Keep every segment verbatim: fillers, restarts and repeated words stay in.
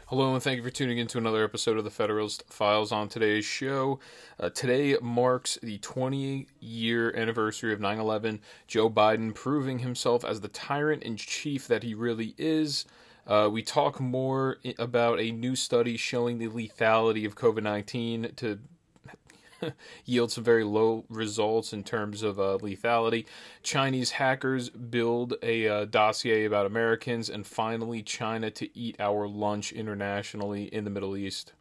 Hello, and thank you for tuning in to another episode of the Federalist Files. On today's show, uh, today marks the twenty-year anniversary of nine eleven. Joe Biden proving himself as the tyrant-in-chief that he really is. Uh, we talk more about a new study showing the lethality of covid nineteen to yield some very low results in terms of uh, lethality. Chinese hackers build a uh, dossier about Americans, and finally China to eat our lunch internationally in the Middle East.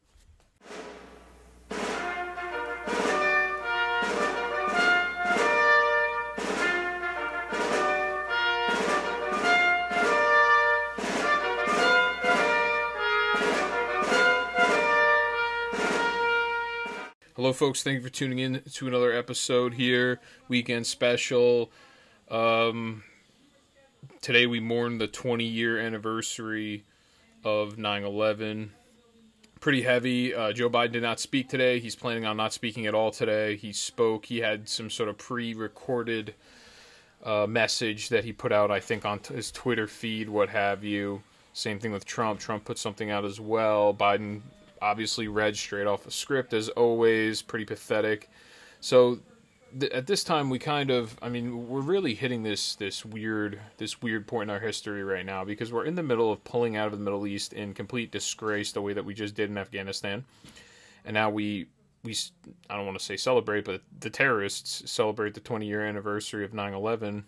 Hello, folks. Thank you for tuning in to another episode here, weekend special. Um, today we mourn the twenty-year anniversary of nine eleven. Pretty heavy. Uh, Joe Biden did not speak today. He's planning on not speaking at all today. He spoke. He had some sort of pre-recorded uh, message that he put out, I think, on t- his Twitter feed, what have you. Same thing with Trump. Trump put something out as well. Biden obviously read straight off a script, as always, pretty pathetic. So th- at this time, we kind of, I mean, we're really hitting this this weird this weird point in our history right now, because we're in the middle of pulling out of the Middle East in complete disgrace, the way that we just did in Afghanistan. And now we, we I don't want to say celebrate, but the terrorists celebrate the twenty-year anniversary of nine eleven.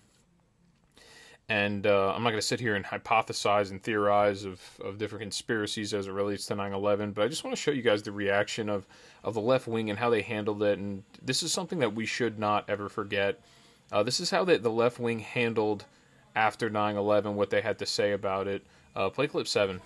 And uh, I'm not going to sit here and hypothesize and theorize of, of different conspiracies as it relates to nine eleven, but I just want to show you guys the reaction of, of the left wing and how they handled it. And this is something that we should not ever forget. Uh, this is how they, the left wing handled after nine eleven, what they had to say about it. Uh, play clip seven.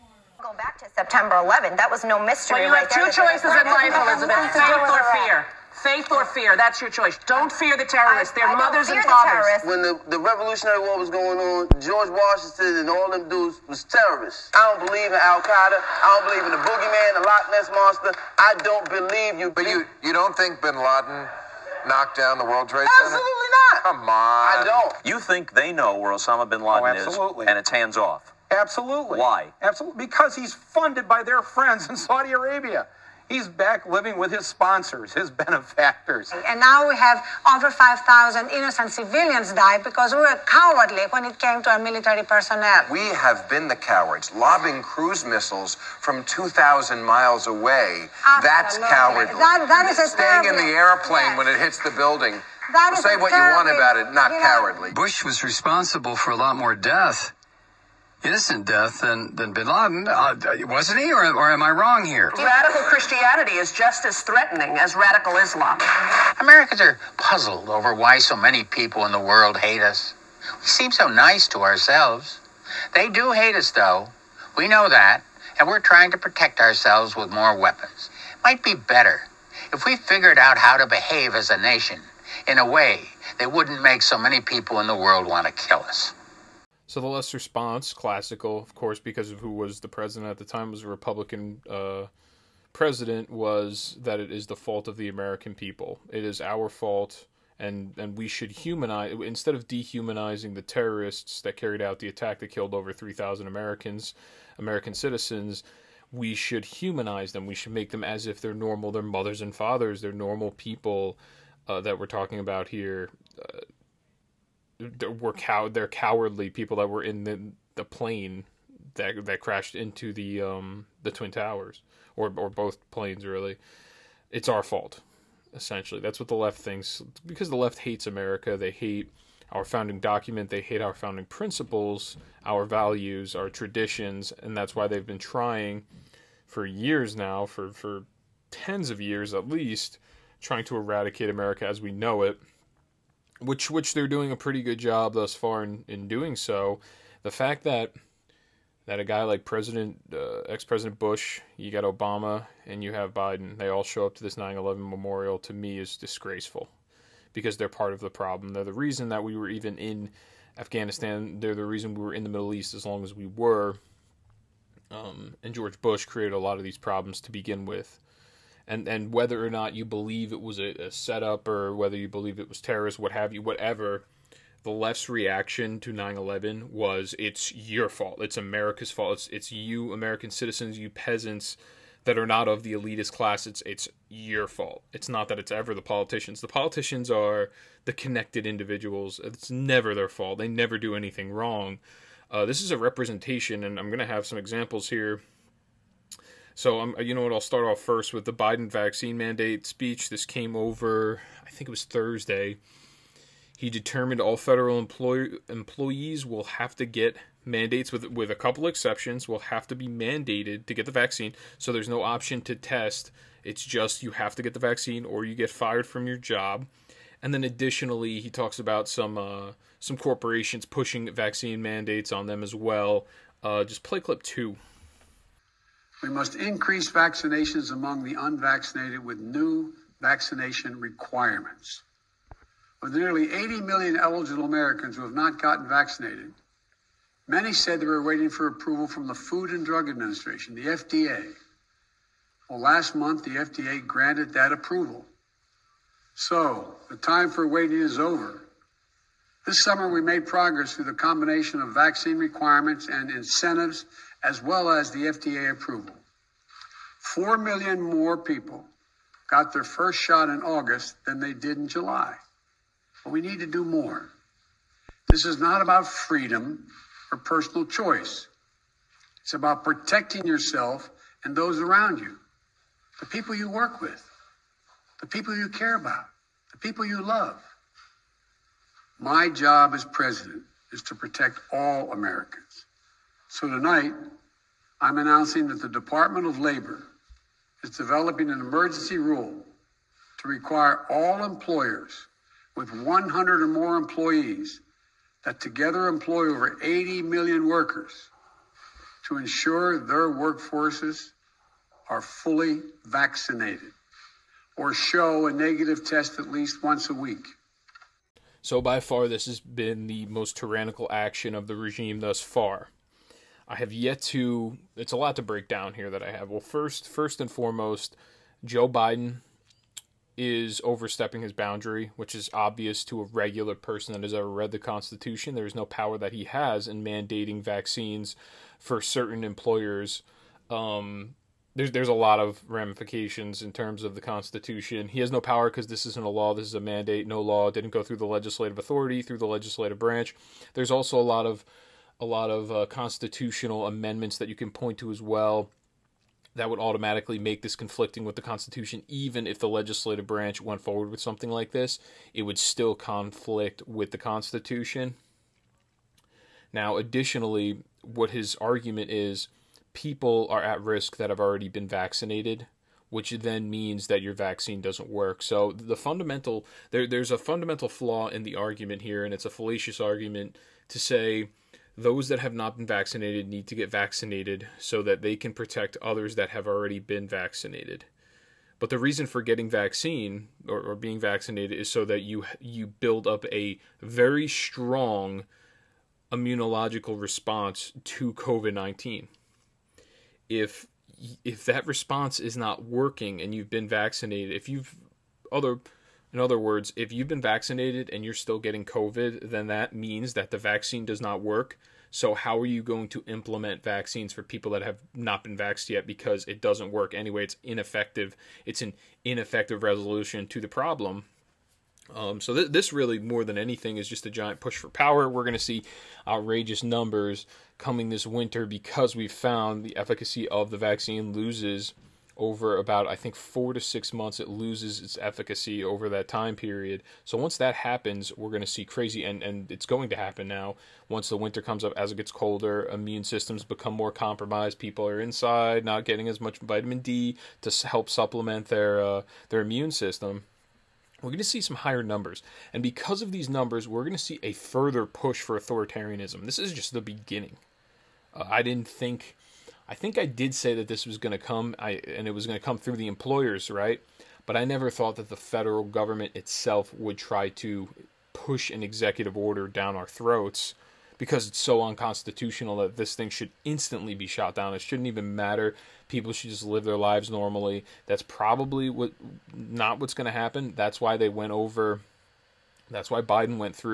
Go back to September eleventh. That was no mystery. Well, you right have two there. choices in life, Elizabeth. Faith or fear. Faith or fear. That's your choice. Don't fear the terrorists. They're I, I mothers don't fear and the fathers. terrorists. When the, the Revolutionary War was going on, George Washington and all them dudes was terrorists. I don't believe in Al-Qaeda. I don't believe in the boogeyman, the Loch Ness Monster. I don't believe you. But you, you don't think Bin Laden knocked down the World Trade Center? Absolutely not. Come on. I don't. You think they know where Osama bin Laden is, absolutely. and it's hands off? Absolutely. Why? Absolutely. Because he's funded by their friends in Saudi Arabia. He's back living with his sponsors, his benefactors. And now we have over five thousand innocent civilians died because we were cowardly when it came to our military personnel. We have been the cowards, lobbing cruise missiles from two thousand miles away. That's Absolutely. cowardly. That, that is a Staying in terrible- the airplane yes. when it hits the building. That is Say a what you want terrible- about it, not you know, cowardly. Bush was responsible for a lot more death, innocent death, than, than bin Laden, uh, wasn't he? Or, or am I wrong here? Radical Christianity is just as threatening as radical Islam. Americans are puzzled over why so many people in the world hate us. We seem so nice to ourselves. They do hate us, though. We know that, and we're trying to protect ourselves with more weapons. Might be better if we figured out how to behave as a nation in a way that wouldn't make so many people in the world want to kill us. So the left's response, classical, of course, because of who was the president at the time, was a Republican uh, president, was that it is the fault of the American people. It is our fault, and, and we should humanize, instead of dehumanizing the terrorists that carried out the attack that killed over three thousand Americans, American citizens, we should humanize them. We should make them as if they're normal. They're mothers and fathers. They're normal people uh, that we're talking about here. Uh, Were cow- they're cowardly people that were in the the plane that that crashed into the um the Twin Towers, or or both planes really. It's our fault, essentially. That's what the left thinks, because the left hates America. They hate our founding document. They hate our founding principles, our values, our traditions, and that's why they've been trying for years now, for for tens of years at least, trying to eradicate America as we know it. Which which they're doing a pretty good job thus far in, in doing so. The fact that that a guy like President uh, ex-President Bush, you got Obama, and you have Biden, they all show up to this nine eleven memorial, to me is disgraceful, because they're part of the problem. They're the reason that we were even in Afghanistan. They're the reason we were in the Middle East as long as we were. Um, and George Bush created a lot of these problems to begin with. And and whether or not you believe it was a, a setup, or whether you believe it was terrorist, what have you, whatever, the left's reaction to nine eleven was, it's your fault. It's America's fault. It's, it's you American citizens, you peasants that are not of the elitist class. It's, it's your fault. It's not that it's ever the politicians. The politicians are the connected individuals. It's never their fault. They never do anything wrong. Uh, this is a representation, and I'm going to have some examples here. So, um, you know what, I'll start off first with the Biden vaccine mandate speech. This came over, I think it was Thursday. He determined all federal employ- employees will have to get mandates, with with a couple exceptions, will have to be mandated to get the vaccine. So there's no option to test. It's just you have to get the vaccine or you get fired from your job. And then additionally, he talks about some uh, some corporations pushing vaccine mandates on them as well. Uh, just play clip two. We must increase vaccinations among the unvaccinated with new vaccination requirements. With nearly eighty million eligible Americans who have not gotten vaccinated, many said they were waiting for approval from the Food and Drug Administration, the F D A. Well, last month, the F D A granted that approval. So, the time for waiting is over. This summer, we made progress through the combination of vaccine requirements and incentives, as well as the F D A approval. Four million more people got their first shot in August than they did in July. But we need to do more. This is not about freedom or personal choice. It's about protecting yourself and those around you, the people you work with, the people you care about, the people you love. My job as president is to protect all Americans. So tonight, I'm announcing that the Department of Labor is developing an emergency rule to require all employers with one hundred or more employees that together employ over eighty million workers to ensure their workforces are fully vaccinated or show a negative test at least once a week. So by far, this has been the most tyrannical action of the regime thus far. I have yet to, it's a lot to break down here that I have. Well, first, first and foremost, Joe Biden is overstepping his boundary, which is obvious to a regular person that has ever read the Constitution. There is no power that he has in mandating vaccines for certain employers. Um, there's there's a lot of ramifications in terms of the Constitution. He has no power because this isn't a law. This is a mandate. No law. It didn't go through the legislative authority, through the legislative branch. There's also a lot of a lot of uh, constitutional amendments that you can point to as well that would automatically make this conflicting with the Constitution. Even if the legislative branch went forward with something like this, it would still conflict with the Constitution. Now, additionally, what his argument is, people are at risk that have already been vaccinated, which then means that your vaccine doesn't work. So the fundamental, there, there's a fundamental flaw in the argument here, and it's a fallacious argument to say those that have not been vaccinated need to get vaccinated so that they can protect others that have already been vaccinated. But the reason for getting vaccine or, or being vaccinated is so that you you build up a very strong immunological response to COVID nineteen. If if that response is not working and you've been vaccinated, if you've other in other words, if you've been vaccinated and you're still getting COVID, then that means that the vaccine does not work. So how are you going to implement vaccines for people that have not been vaxxed yet because it doesn't work anyway? It's ineffective. It's an ineffective resolution to the problem. Um, so th- this really, more than anything, is just a giant push for power. We're going to see outrageous numbers coming this winter because we've found the efficacy of the vaccine loses over about, I think, four to six months. It loses its efficacy over that time period. So once that happens, we're going to see crazy, and, and it's going to happen now. Once the winter comes up, as it gets colder, immune systems become more compromised. People are inside, not getting as much vitamin D to help supplement their uh, their immune system. We're going to see some higher numbers. And because of these numbers, we're going to see a further push for authoritarianism. This is just the beginning. Uh, I didn't think... I think I did say that this was going to come, I, and it was going to come through the employers, right? But I never thought that the federal government itself would try to push an executive order down our throats because it's so unconstitutional that this thing should instantly be shot down. It shouldn't even matter. People should just live their lives normally. That's probably what not what's going to happen. That's why they went over, that's why Biden went through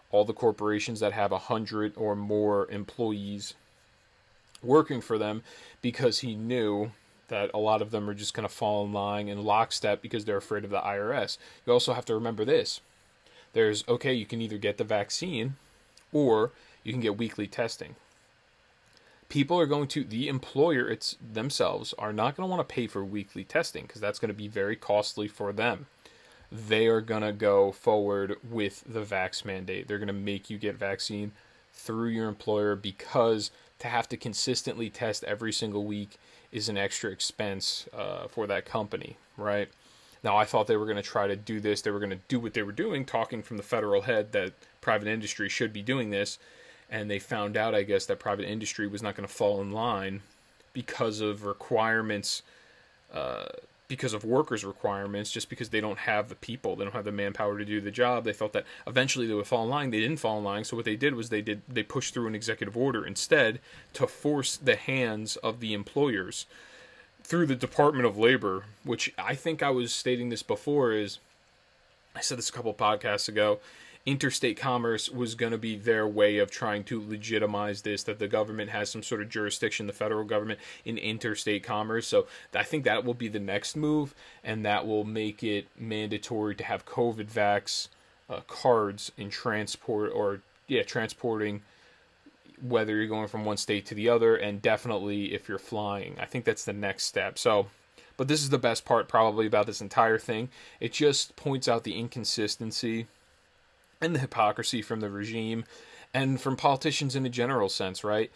all the corporations that have a hundred or more employees working for them, because he knew that a lot of them are just going to fall in line in lockstep because they're afraid of the I R S. You also have to remember this. There's, okay, you can either get the vaccine or you can get weekly testing. People are going to, the employer it's themselves are not going to want to pay for weekly testing because that's going to be very costly for them. They are going to go forward with the vax mandate. They're going to make you get vaccine through your employer, because to have to consistently test every single week is an extra expense uh, for that company, right? Now, I thought they were going to try to do this. They were going to do what they were doing, talking from the federal head that private industry should be doing this. And they found out, I guess, that private industry was not going to fall in line because of requirements, uh, because of workers' requirements, just because they don't have the people, they don't have the manpower to do the job. They felt that eventually they would fall in line. They didn't fall in line, so what they did was they did they pushed through an executive order instead to force the hands of the employers through the Department of Labor, which I think I was stating this before, is, I said this a couple of podcasts ago, interstate commerce was going to be their way of trying to legitimize this, that the government has some sort of jurisdiction, the federal government, in interstate commerce. So I think that will be the next move, and that will make it mandatory to have COVID vax uh, cards in transport, or, yeah, transporting, whether you're going from one state to the other, and definitely if you're flying. I think that's the next step. So, but this is the best part probably about this entire thing. It just points out the inconsistency and the hypocrisy from the regime and from politicians in a general sense, right?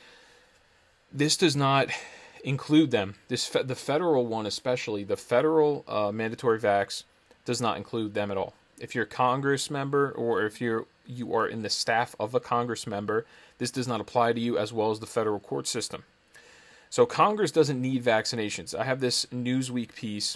This does not include them. This fe- the federal one especially, the federal uh, mandatory vax does not include them at all. If you're a Congress member, or if you're you are in the staff of a Congress member, this does not apply to you, as well as the federal court system. So Congress doesn't need vaccinations. I have this Newsweek piece.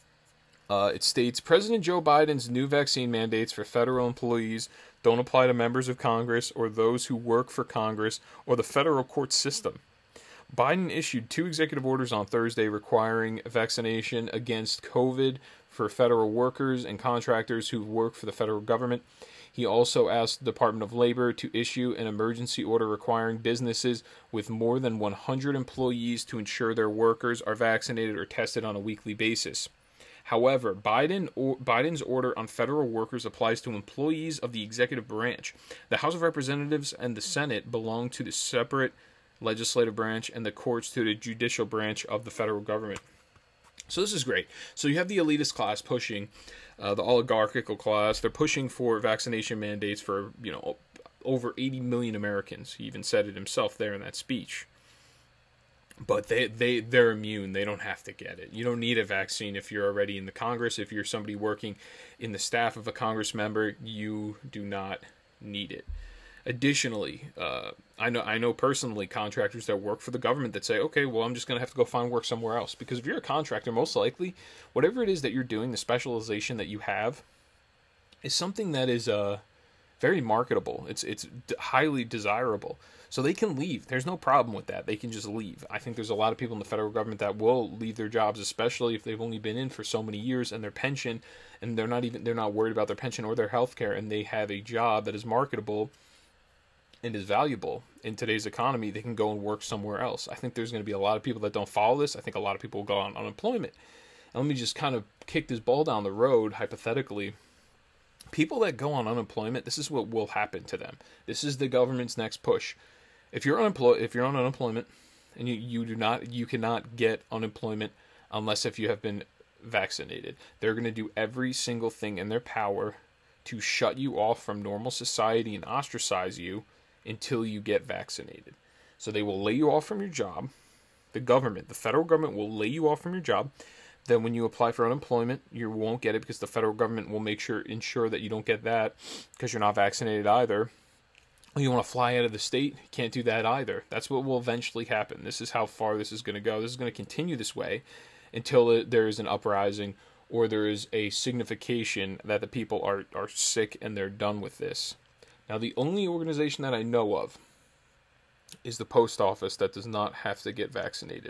Uh, it states, President Joe Biden's new vaccine mandates for federal employees don't apply to members of Congress or those who work for Congress or the federal court system. Biden issued two executive orders on Thursday requiring vaccination against COVID for federal workers and contractors who work for the federal government. He also asked the Department of Labor to issue an emergency order requiring businesses with more than one hundred employees to ensure their workers are vaccinated or tested on a weekly basis. However, Biden or, Biden's order on federal workers applies to employees of the executive branch. The House of Representatives and the Senate belong to the separate legislative branch, and the courts to the judicial branch of the federal government. So this is great. So you have the elitist class pushing, uh, the oligarchical class, they're pushing for vaccination mandates for, you know, over eighty million Americans. He even said it himself there in that speech. But they, they, they're immune. They don't have to get it. You don't need a vaccine if you're already in the Congress. If you're somebody working in the staff of a Congress member, you do not need it. Additionally, uh, I know I know personally contractors that work for the government that say, okay, well, I'm just going to have to go find work somewhere else. Because if you're a contractor, most likely, whatever it is that you're doing, the specialization that you have, is something that is uh, very marketable. It's, it's highly desirable. So they can leave. There's no problem with that. They can just leave. I think there's a lot of people in the federal government that will leave their jobs, especially if they've only been in for so many years, and their pension, and they're not even they're not worried about their pension or their health care, and they have a job that is marketable and is valuable in today's economy. They can go and work somewhere else. I think there's going to be a lot of people that don't follow this. I think a lot of people will go on unemployment. And let me just kind of kick this ball down the road, hypothetically. People that go on unemployment, this is what will happen to them. This is the government's next push. If you're unemployed, if you're on unemployment, and you, you do not, you cannot get unemployment unless if you have been vaccinated. They're going to do every single thing in their power to shut you off from normal society and ostracize you until you get vaccinated. So they will lay you off from your job. The government, the federal government, will lay you off from your job. Then when you apply for unemployment, you won't get it because the federal government will make sure ensure that you don't get that because you're not vaccinated either. You want to fly out of the state, you can't do that either. That's what will eventually happen. This is how far this is going to go. This is going to continue this way until it, there is an uprising or there is a signification that the people are, are sick and they're done with this. Now, the only organization that I know of is the post office that does not have to get vaccinated.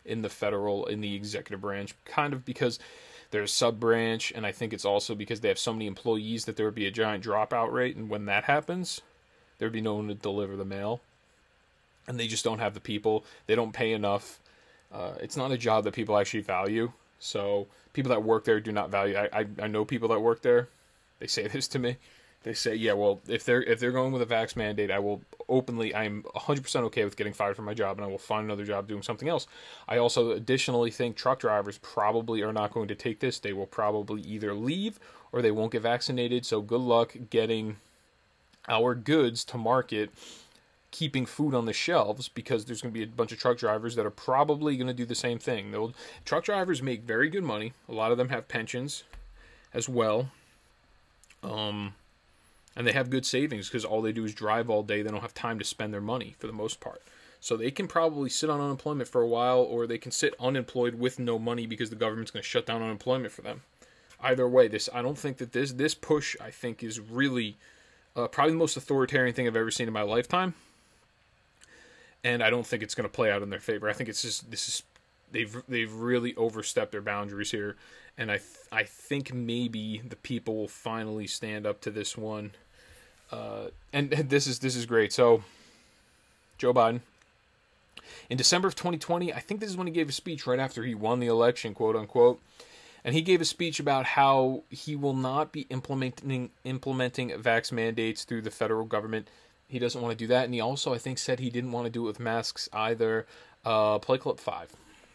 in the federal, in the executive branch, kind of because they're a sub-branch, and I think it's also because they have so many employees that there would be a giant dropout rate, and when that happens, there would be no one to deliver the mail. And they just don't have the people. They don't pay enough. Uh, it's not a job that people actually value. So people that work there do not value. I, I I know people that work there. They say this to me. They say, yeah, well, if they're if they're going with a vax mandate, I will openly. I'm one hundred percent okay with getting fired from my job, and I will find another job doing something else. I also additionally think truck drivers probably are not going to take this. They will probably either leave or they won't get vaccinated. So good luck getting our goods to market, keeping food on the shelves, because there's going to be a bunch of truck drivers that are probably going to do the same thing. They'll, truck drivers make very good money. A lot of them have pensions as well. Um, and they have good savings because all they do is drive all day. They don't have time to spend their money for the most part. So they can probably sit on unemployment for a while, or they can sit unemployed with no money because the government's going to shut down unemployment for them. Either way, this I don't think that this this push, I think, is really uh, probably the most authoritarian thing I've ever seen in my lifetime. And I don't think it's going to play out in their favor. I think it's just this is they've they've really overstepped their boundaries here, and I th- I think maybe the people will finally stand up to this one. Uh, and this is this is great. So Joe Biden, in December of twenty twenty, I think this is when he gave a speech right after he won the election, quote unquote. And he gave a speech about how he will not be implementing implementing vax mandates through the federal government. He doesn't want to do that. And he also, I think, said he didn't want to do it with masks either. Uh, play clip five.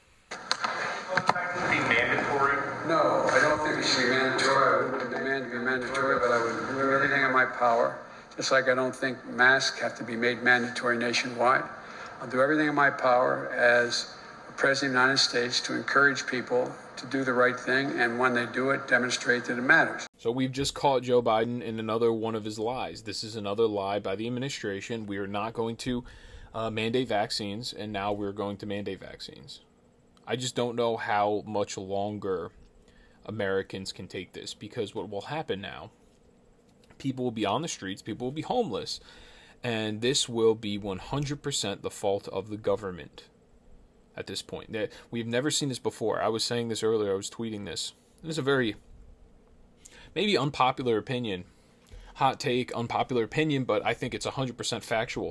Be mandatory? No, I don't think it should be mandatory. I wouldn't demand to be mandatory, but I would do everything in my power. Just like I don't think masks have to be made mandatory nationwide. I'll do everything in my power as the President of the United States to encourage people to do the right thing, and when they do it, demonstrate that it matters. So we've just caught Joe Biden in another one of his lies. This is another lie by the administration. We are not going to uh, mandate vaccines, and now we're going to mandate vaccines. I just don't know how much longer Americans can take this, because what will happen now, people will be on the streets, people will be homeless, and this will be one hundred percent the fault of the government. At this point, that we've never seen this before. I was saying this earlier. I was tweeting this. It is a very maybe unpopular opinion, hot take, unpopular opinion, but I think it's one hundred percent factual.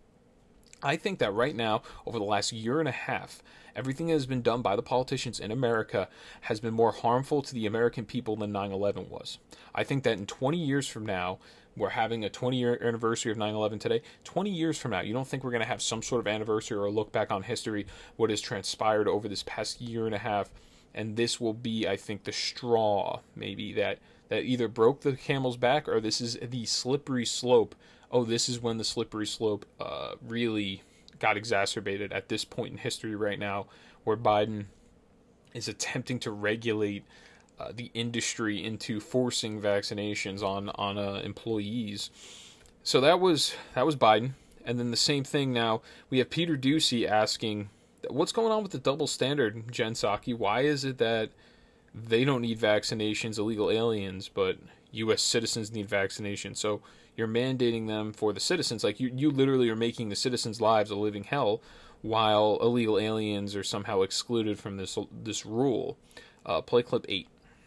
I think that right now, over the last year and a half, everything that has been done by the politicians in America has been more harmful to the American people than nine eleven was. I think that in twenty years from now, we're having a twenty-year anniversary of nine eleven today. twenty years from now, you don't think we're going to have some sort of anniversary or a look back on history, what has transpired over this past year and a half, and this will be, I think, the straw, maybe, that, that either broke the camel's back, or this is the slippery slope. Oh, this is when the slippery slope uh, really got exacerbated at this point in history right now, where Biden is attempting to regulate Uh, the industry into forcing vaccinations on on uh, employees. So that was that was Biden, and then the same thing now. We have Peter Doocy asking, "What's going on with the double standard, Jen Psaki? Why is it that they don't need vaccinations, illegal aliens, but U S citizens need vaccinations? So you're mandating them for the citizens, like you you literally are making the citizens' lives a living hell, while illegal aliens are somehow excluded from this this rule." Uh, play clip eight.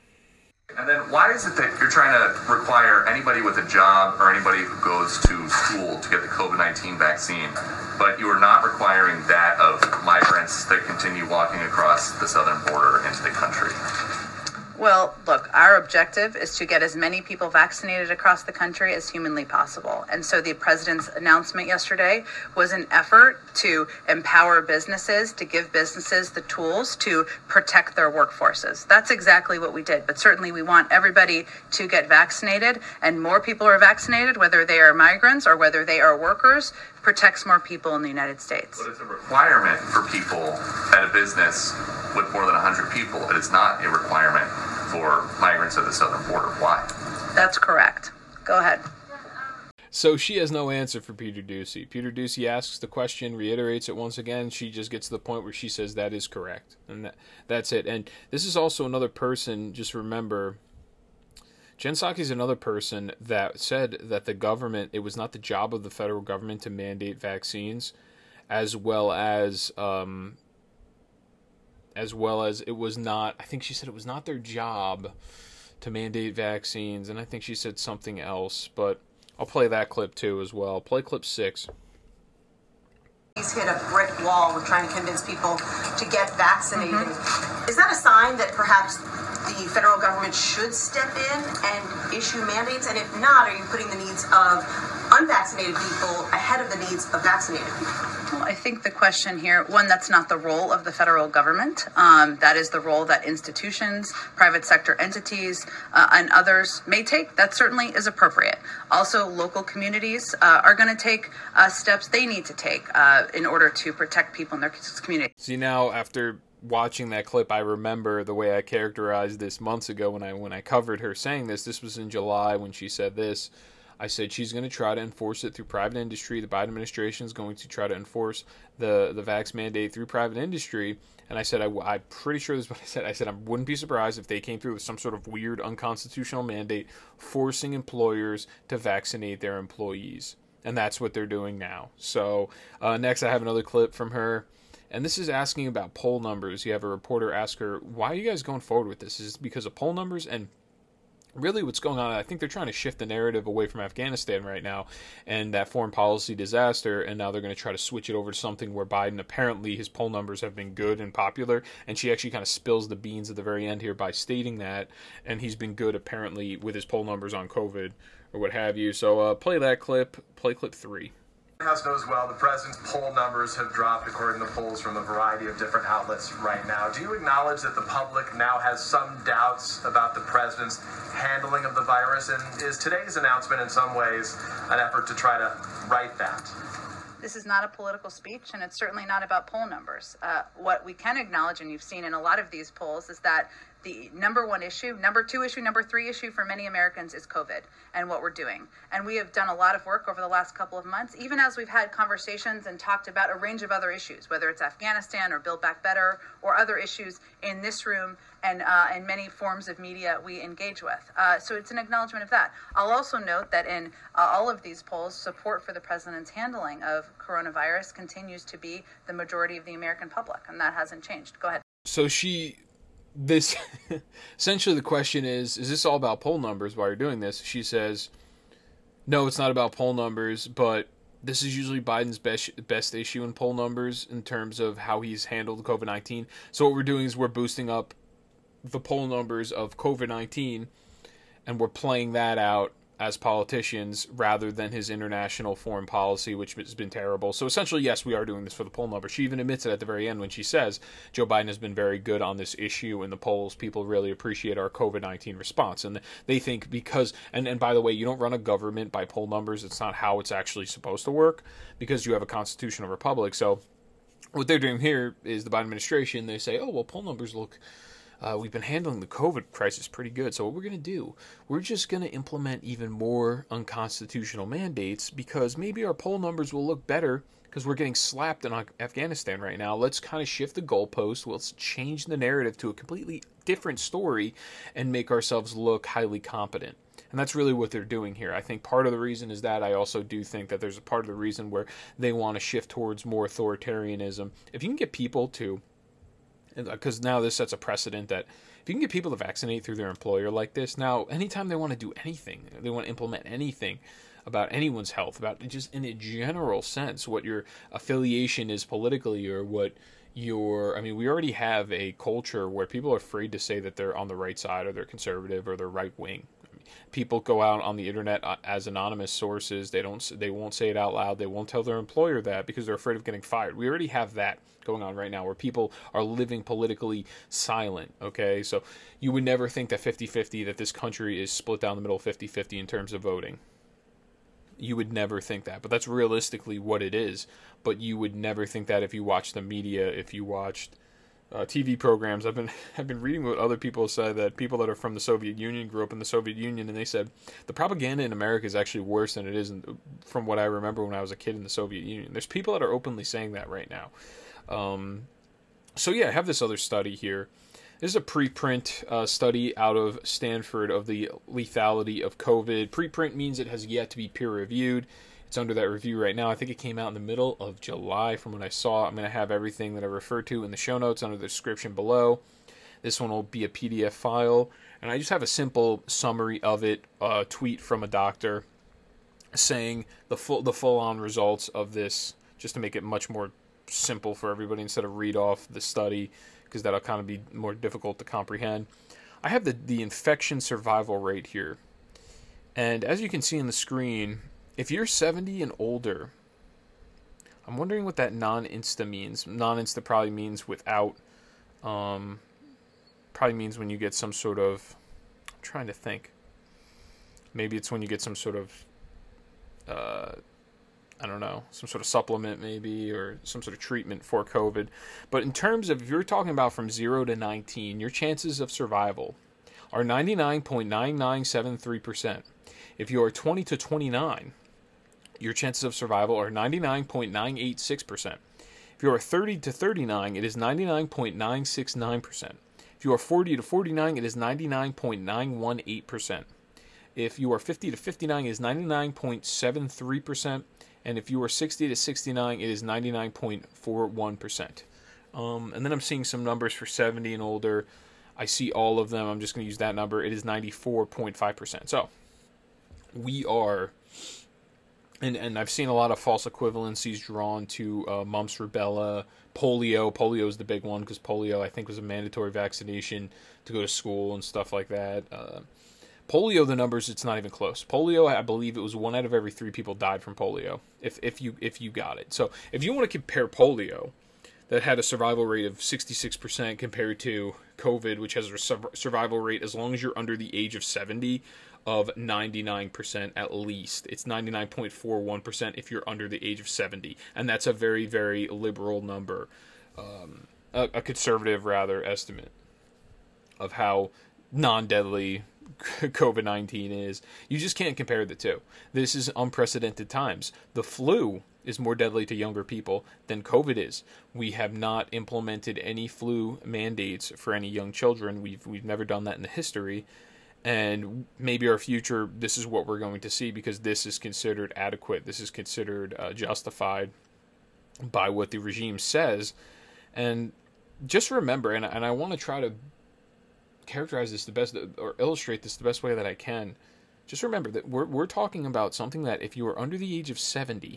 And then why is it that you're trying to require anybody with a job or anybody who goes to school to get the COVID nineteen vaccine, but you are not requiring that of migrants that continue walking across the southern border into the country? Well, look, our objective is to get as many people vaccinated across the country as humanly possible. And so the president's announcement yesterday was an effort to empower businesses, to give businesses the tools to protect their workforces. That's exactly what we did. But certainly we want everybody to get vaccinated, and more people are vaccinated, whether they are migrants or whether they are workers, protects more people in the United States. But it's a requirement for people at a business with more than one hundred people. It is not a requirement for migrants at the southern border. Why? That's correct. Go ahead. So she has no answer for Peter Doocy. Peter Doocy asks the question, reiterates it once again. She just gets to the point where she says that is correct. And that, that's it. And this is also another person, just remember, Jen Psaki is another person that said that the government, it was not the job of the federal government to mandate vaccines, as well as um, as well as it was not, I think she said it was not their job to mandate vaccines, and I think she said something else, but I'll play that clip too as well. Play clip six. He's hit a brick wall with trying to convince people to get vaccinated. Mm-hmm. Is that a sign that perhaps the federal government should step in and issue mandates? And if not, are you putting the needs of unvaccinated people ahead of the needs of vaccinated people? Well, I think the question here, one, that's not the role of the federal government. Um, that is the role that institutions, private sector entities, uh, and others may take. That certainly is appropriate. Also, local communities uh, are going to take uh, steps they need to take uh, in order to protect people in their community. See, now after watching that clip, I remember the way I characterized this months ago when I when I covered her saying this. This was in July when she said this. I said she's going to try to enforce it through private industry. The Biden administration is going to try to enforce the, the vax mandate through private industry. And I said, I, I'm pretty sure this is what I said. I said I wouldn't be surprised if they came through with some sort of weird unconstitutional mandate forcing employers to vaccinate their employees. And that's what they're doing now. So uh, next I have another clip from her. And this is asking about poll numbers. You have a reporter ask her, why are you guys going forward with this? Is it because of poll numbers? And really what's going on, I think they're trying to shift the narrative away from Afghanistan right now and that foreign policy disaster, and now they're going to try to switch it over to something where Biden, apparently his poll numbers have been good and popular, and she actually kind of spills the beans at the very end here by stating that, and he's been good apparently with his poll numbers on COVID or what have you. So uh, play that clip, play clip three. The House knows well the president's poll numbers have dropped according to polls from a variety of different outlets right now. Do you acknowledge that the public now has some doubts about the president's handling of the virus? And is today's announcement in some ways an effort to try to right that? This is not a political speech, and it's certainly not about poll numbers. Uh, what we can acknowledge, and you've seen in a lot of these polls, is that the number one issue, number two issue, number three issue for many Americans is COVID and what we're doing. And we have done a lot of work over the last couple of months, even as we've had conversations and talked about a range of other issues, whether it's Afghanistan or Build Back Better or other issues in this room and uh, in many forms of media we engage with. Uh, so it's an acknowledgement of that. I'll also note that in uh, all of these polls, support for the president's handling of coronavirus continues to be the majority of the American public, and that hasn't changed. Go ahead. So she... This essentially the question is, is this all about poll numbers while you're doing this? She says, no, it's not about poll numbers, but this is usually Biden's best best issue in poll numbers in terms of how he's handled COVID nineteen. So what we're doing is we're boosting up the poll numbers of COVID nineteen, and we're playing that out as politicians rather than his international foreign policy, which has been terrible. So essentially, yes, we are doing this for the poll number. She even admits it at the very end when she says Joe Biden has been very good on this issue in the polls. People really appreciate our COVID nineteen response. And they think because, and, and by the way, you don't run a government by poll numbers. It's not how it's actually supposed to work because you have a constitutional republic. So what they're doing here is the Biden administration, they say, oh, well, poll numbers look... Uh, we've been handling the COVID crisis pretty good. So what we're going to do, we're just going to implement even more unconstitutional mandates because maybe our poll numbers will look better because we're getting slapped in Afghanistan right now. Let's kind of shift the goalpost. Let's change the narrative to a completely different story and make ourselves look highly competent. And that's really what they're doing here. I think part of the reason is that. I also do think that there's a part of the reason where they want to shift towards more authoritarianism. If you can get people to... Because now this sets a precedent that if you can get people to vaccinate through their employer like this, now anytime they want to do anything, they want to implement anything about anyone's health, about just in a general sense, what your affiliation is politically or what your, I mean, we already have a culture where people are afraid to say that they're on the right side or they're conservative or they're right wing. People go out on the internet as anonymous sources. They don't. They won't say it out loud. They won't tell their employer that because they're afraid of getting fired. We already have that going on right now where people are living politically silent. Okay, so you would never think that fifty-fifty, that this country is split down the middle fifty-fifty in terms of voting. You would never think that, but that's realistically what it is. But you would never think that if you watched the media, if you watched Uh, T V programs. I've been I've been reading what other people say, that people that are from the Soviet Union grew up in the Soviet Union, and they said the propaganda in America is actually worse than it is in, from what I remember when I was a kid in the Soviet Union. There's people that are openly saying that right now. Um, so yeah, I have this other study here. This is a preprint uh, study out of Stanford of the lethality of COVID. Preprint means it has yet to be peer reviewed. It's under that review right now. I think it came out in the middle of July from what I saw. I'm going to have everything that I referred to in the show notes under the description below. This one will be a P D F file. And I just have a simple summary of it, a tweet from a doctor saying the full the full-on results of this, just to make it much more simple for everybody instead of read off the study, because that'll kind of be more difficult to comprehend. I have the, the infection survival rate here. And as you can see on the screen, if you're seventy and older, I'm wondering what that non-insta means. Non-insta probably means without, um, probably means when you get some sort of, I'm trying to think. Maybe it's when you get some sort of, uh, I don't know, some sort of supplement maybe, or some sort of treatment for COVID. But in terms of, if you're talking about from zero to nineteen, your chances of survival are ninety-nine point nine nine seven three percent. If you are twenty to twenty-nine, your chances of survival are ninety-nine point nine eight six percent. If you are thirty to thirty-nine, it is ninety-nine point nine six nine percent. If you are forty to forty-nine, it is ninety-nine point nine one eight percent. If you are fifty to fifty-nine, it is ninety-nine point seven three percent. And if you are sixty to sixty-nine, it is ninety-nine point four one percent. Um, and then I'm seeing some numbers for seventy and older. I see all of them. I'm just going to use that number. It is ninety-four point five percent. So we are, and, and I've seen a lot of false equivalencies drawn to uh, mumps, rubella, polio. Polio is the big one because polio, I think, was a mandatory vaccination to go to school and stuff like that. Uh, polio, the numbers, it's not even close. Polio, I believe it was one out of every three people died from polio, if if you if you got it. So if you want to compare polio, that had a survival rate of sixty-six percent compared to COVID, which has a survival rate, as long as you're under the age of seventy, of ninety-nine percent at least. It's ninety-nine point four one percent if you're under the age of seventy. And that's a very, very liberal number, um, a, a conservative, rather, estimate of how non-deadly COVID nineteen is. You just can't compare the two. This is unprecedented times. The flu is more deadly to younger people than COVID is. We have not implemented any flu mandates for any young children. We've we've never done that in the history. And maybe our future, this is what we're going to see, because this is considered adequate. This is considered uh, justified by what the regime says. And just remember, and, and I want to try to characterize this the best, or illustrate this the best way that I can. Just remember that we're we're talking about something that if you are under the age of seventy,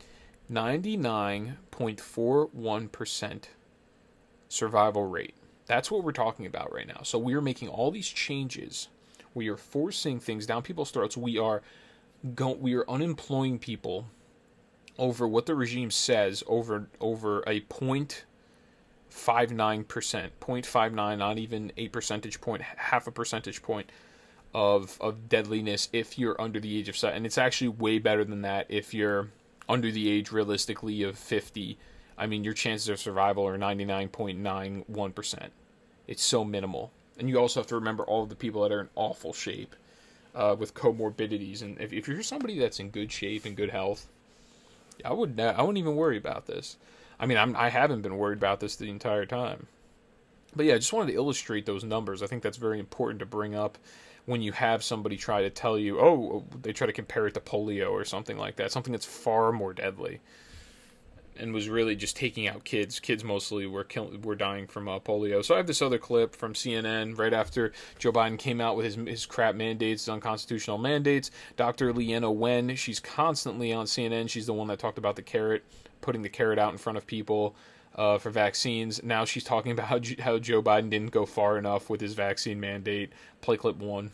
ninety-nine point four one percent survival rate. That's what we're talking about right now. So we are making all these changes. We are forcing things down people's throats. We are go, we are unemploying people over what the regime says over over a point five nine percent, point five nine, not even a percentage point, half a percentage point of of deadliness if you're under the age of seven. And it's actually way better than that if you're under the age, realistically, of fifty. I mean, your chances of survival are ninety-nine point nine one percent. It's so minimal. And you also have to remember all of the people that are in awful shape uh, with comorbidities. And if, if you're somebody that's in good shape and good health, I would I wouldn't even worry about this. I mean, I'm, I haven't been worried about this the entire time. But yeah, I just wanted to illustrate those numbers. I think that's very important to bring up when you have somebody try to tell you, oh, they try to compare it to polio or something like that, something that's far more deadly, and was really just taking out kids. Kids mostly were kill- were dying from uh, polio. So I have this other clip from C N N right after Joe Biden came out with his his crap mandates, his unconstitutional mandates. Doctor Leana Wen, she's constantly on C N N. She's the one that talked about the carrot, putting the carrot out in front of people uh, for vaccines. Now she's talking about how, how Joe Biden didn't go far enough with his vaccine mandate. Play clip one.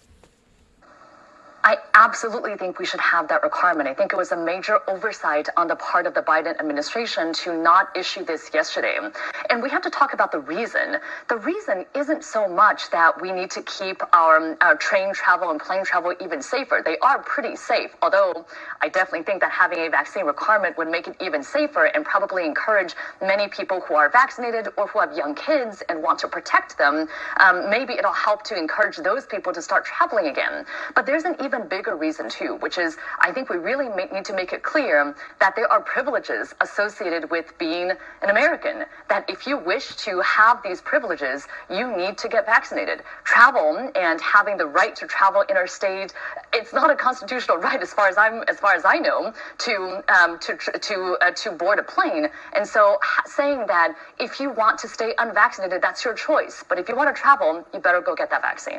I absolutely think we should have that requirement. I think it was a major oversight on the part of the Biden administration to not issue this yesterday. And we have to talk about the reason. The reason isn't so much that we need to keep our, our train travel and plane travel even safer. They are pretty safe, although I definitely think that having a vaccine requirement would make it even safer and probably encourage many people who are vaccinated or who have young kids and want to protect them. Um, maybe it'll help to encourage those people to start traveling again. But there's an even bigger bigger reason too, which is I think we really make, need to make it clear that there are privileges associated with being an American, that if you wish to have these privileges, you need to get vaccinated. Travel and having the right to travel interstate, it's not a constitutional right as far as I'm, as far as I know, to um, to to uh, to board a plane. And so saying that if you want to stay unvaccinated, that's your choice. But if you want to travel, you better go get that vaccine.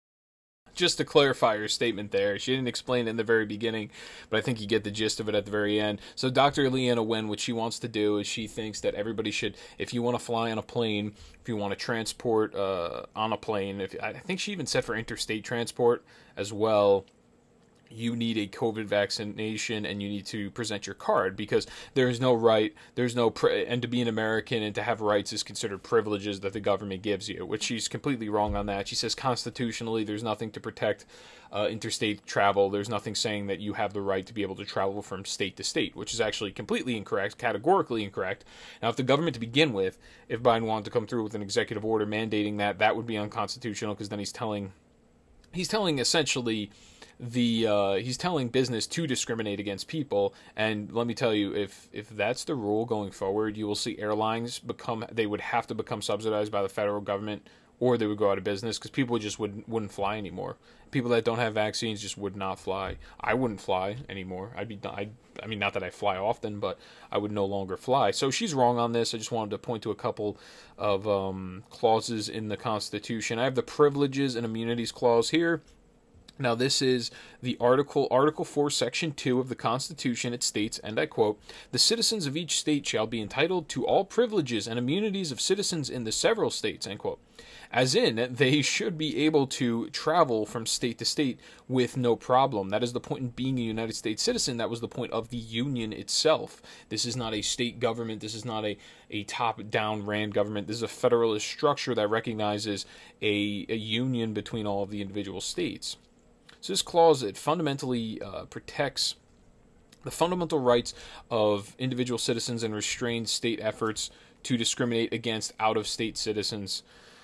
Just to clarify her statement there, she didn't explain it in the very beginning, but I think you get the gist of it at the very end. So Doctor Leana Wen, what she wants to do is she thinks that everybody should, if you want to fly on a plane, if you want to transport uh, on a plane, if I think she even said for interstate transport as well, you need a COVID vaccination and you need to present your card, because there is no right, there's no, pri- and to be an American and to have rights is considered privileges that the government gives you, which she's completely wrong on that. She says constitutionally there's nothing to protect uh, interstate travel. There's nothing saying that you have the right to be able to travel from state to state, which is actually completely incorrect, categorically incorrect. Now, if the government to begin with, if Biden wanted to come through with an executive order mandating that, that would be unconstitutional, because then he's telling, he's telling essentially the uh, he's telling business to discriminate against people. And let me tell you, if if that's the rule going forward, you will see airlines become, they would have to become subsidized by the federal government, or they would go out of business, because people just wouldn't wouldn't fly anymore. People that don't have vaccines just would not fly. I wouldn't fly anymore. I'd be I I mean, not that I fly often, but I would no longer fly. So she's wrong on this. I just wanted to point to a couple of um, clauses in the Constitution. I have the Privileges and Immunities Clause here. Now, this is the article, Article four, Section two of the Constitution. It states, and I quote, "The citizens of each state shall be entitled to all privileges and immunities of citizens in the several states," end quote. As in, they should be able to travel from state to state with no problem. That is the point in being a United States citizen. That was the point of the Union itself. This is not a state government. This is not a, a top-down ran government. This is a federalist structure that recognizes a, a union between all of the individual states. So this clause, it fundamentally uh, protects the fundamental rights of individual citizens and restrains state efforts to discriminate against out-of-state citizens.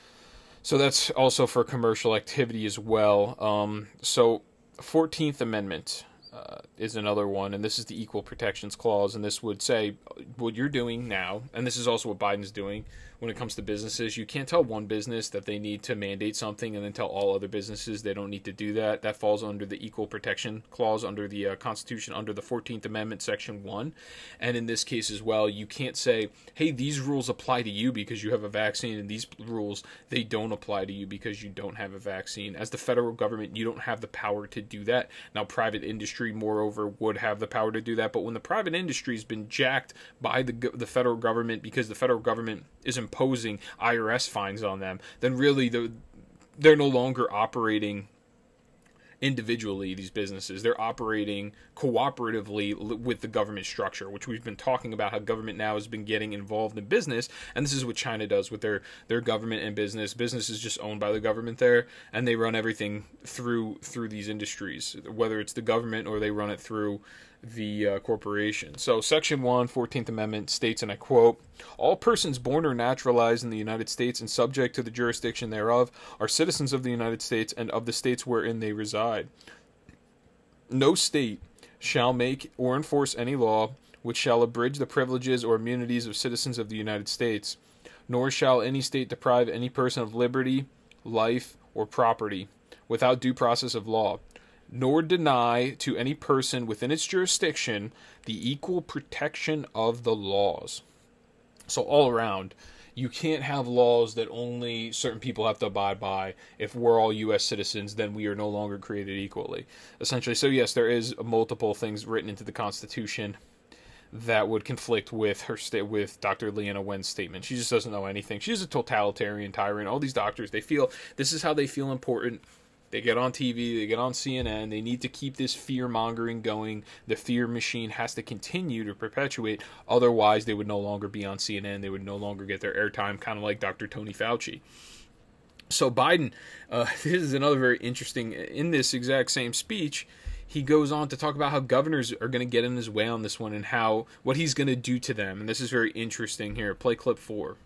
So that's also for commercial activity as well. Um, so fourteenth Amendment uh, is another one, and this is the Equal Protections Clause, and this would say what you're doing now, and this is also what Biden's doing when it comes to businesses. You can't tell one business that they need to mandate something and then tell all other businesses they don't need to do that. That falls under the Equal Protection Clause under the uh, Constitution, under the fourteenth Amendment, Section one. And in this case as well, you can't say, hey, these rules apply to you because you have a vaccine, and these rules, they don't apply to you because you don't have a vaccine. As the federal government, you don't have the power to do that. Now, private industry, moreover, would have the power to do that. But when the private industry has been jacked by the the federal government because the federal government is imposing I R S fines on them, then really the, they're no longer operating individually, these businesses. They're operating cooperatively with the government structure, which we've been talking about, how government now has been getting involved in business, and this is what China does with their, their government and business. Business is just owned by the government there, and they run everything through through these industries, whether it's the government or they run it through the uh, corporation. So Section one, fourteenth Amendment states, and I quote, "All persons born or naturalized in the United States and subject to the jurisdiction thereof are citizens of the United States and of the states wherein they reside. No state shall make or enforce any law which shall abridge the privileges or immunities of citizens of the United States, nor shall any state deprive any person of liberty, life, or property without due process of law, nor deny to any person within its jurisdiction the equal protection of the laws." So all around, you can't have laws that only certain people have to abide by. If we're all U S citizens, then we are no longer created equally, essentially. So yes, there is multiple things written into the Constitution that would conflict with her sta- with Doctor Leana Wen's statement. She just doesn't know anything. She's a totalitarian tyrant. All these doctors, they feel this is how they feel important. They get on T V, they get on C N N, they need to keep this fear-mongering going. The fear machine has to continue to perpetuate, otherwise they would no longer be on C N N, they would no longer get their airtime, kind of like Doctor Tony Fauci. So Biden, uh, this is another very interesting, in this exact same speech, he goes on to talk about how governors are going to get in his way on this one and how, what he's going to do to them, and this is very interesting here. Play clip four.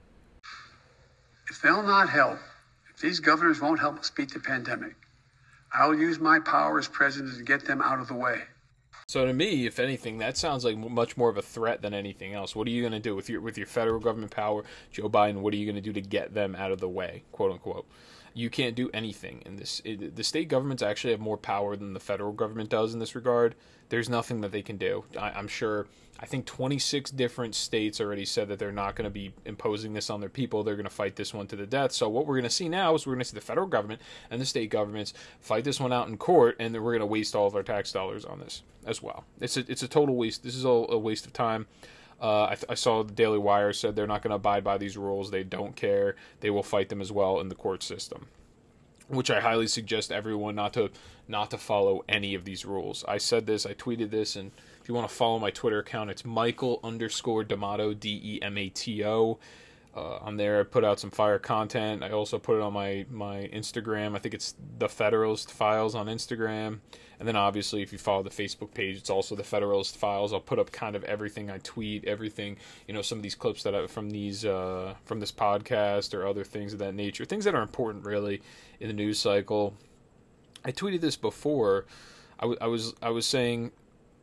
If they'll not help, these governors won't help us beat the pandemic, I'll use my power as president to get them out of the way. So to me, if anything, that sounds like much more of a threat than anything else. What are you going to do with your with your federal government power, Joe Biden? What are you going to do to get them out of the way, quote unquote? You can't do anything in this. It, the state governments actually have more power than the federal government does in this regard. There's nothing that they can do. I, I'm sure. I think twenty-six different states already said that they're not going to be imposing this on their people. They're going to fight this one to the death. So what we're going to see now is we're going to see the federal government and the state governments fight this one out in court, and then we're going to waste all of our tax dollars on this as well. It's a, it's a total waste. This is all a waste of time. Uh, I, I saw the Daily Wire said they're not going to abide by these rules. They don't care. They will fight them as well in the court system, which I highly suggest everyone not to not to follow any of these rules. I said this, I tweeted this, and if you want to follow my Twitter account, it's Michael underscore D'Amato, D E M A T O. Uh, on there, I put out some fire content. I also put it on my, my Instagram. I think it's the Federalist Files on Instagram. And then obviously, if you follow the Facebook page, it's also the Federalist Files. I'll put up kind of everything I tweet, everything, you know, some of these clips that I, from these uh, from this podcast or other things of that nature, things that are important really in the news cycle. I tweeted this before. I, w- I was I was saying.